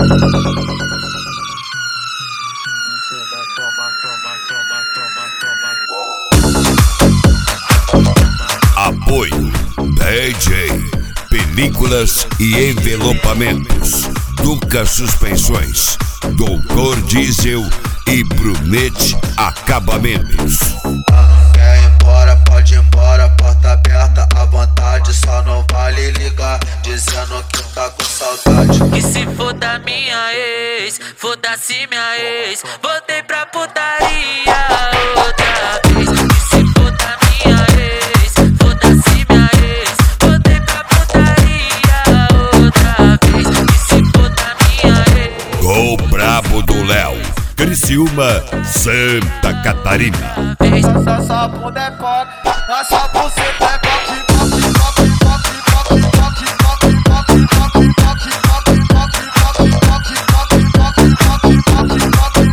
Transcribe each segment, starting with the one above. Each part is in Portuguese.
Apoio DJ Películas e Envelopamentos, Duca Suspensões, Doutor Diesel e Brunete Acabamentos. Quer ir embora, pode ir embora, porta aberta à vontade, só não vale ligar, dizendo que tá com saudade. E se for da minha ex, foda-se minha ex, voltei pra putaria outra vez. E se for da minha ex, foda-se minha ex, voltei pra putaria outra vez. E se for da minha ex, Gol Brabo do Léo, Criciúma, Santa Catarina. Nossa bunda é foda, nossa buceta é coque, coque, coque, coque, coque, coque, coque, coque, coque, coque, coque, coque, coque, coque, coque,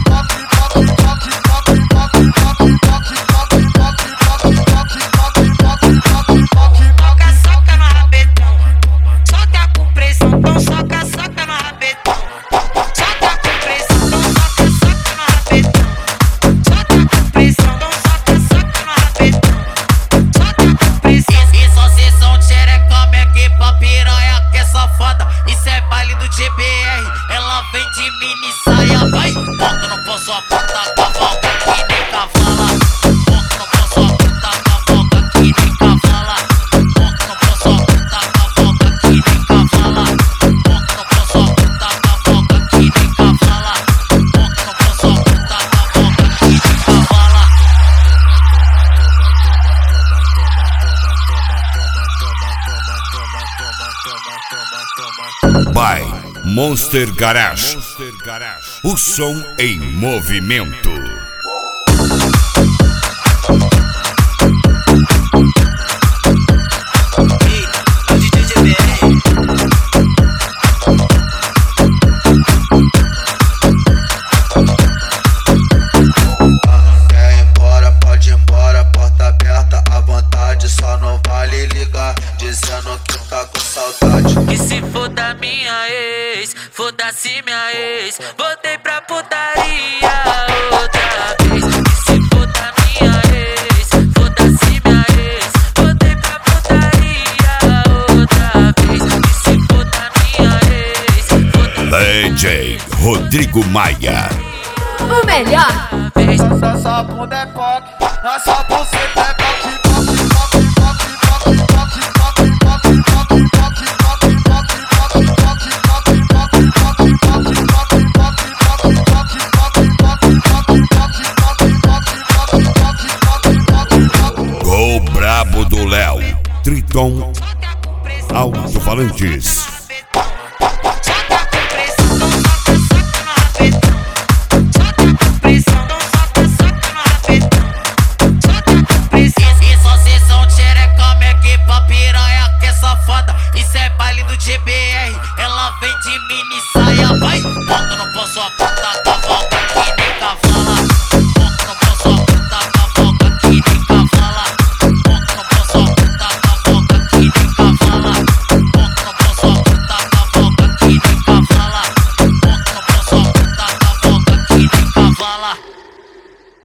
soca, soca no rabetão, soca com pressão, então soca, soca no rabetão, soca com pressão, então soca, soca no rabetão, soca com pressão, então soca, soca no rabetão, soca com pressão. Isso cê são xerecome aqui pra piranha que é safada, isso é baile do GBR, ela vem de mini saia, vai, bota no pão sua puta cavalga que nem cavala, bota no pão sua puta cavalga que nem cavala, bota no pão sua puta cavalga que nem cavala, bota no pão sua puta cavalga que nem cavala, bota no pão sua puta cavalga que nem cavala. By Monster Garage, o som em movimento. Quer ir embora, pode ir embora, porta aberta à vontade, só não vale ligar, dizendo que tá com saudade. E se for da minha ex, foda-se minha ex, voltei pra putaria outra vez. E se for da minha ex, foda-se minha ex, voltei pra putaria outra vez. E se for da minha ex, foda-se DJ Rodrigo Maia. O melhor. Nossa bunda é coque, nossa buceta é coque, coque, coque, coque, coque, coque, coque, coque, coque, coque, coque, coque, coque, coque, Gol Brabo do Léo, Triton Alto-Falantes. Isso é baile do GBR, ela vem de mini saia, vai, bota no pão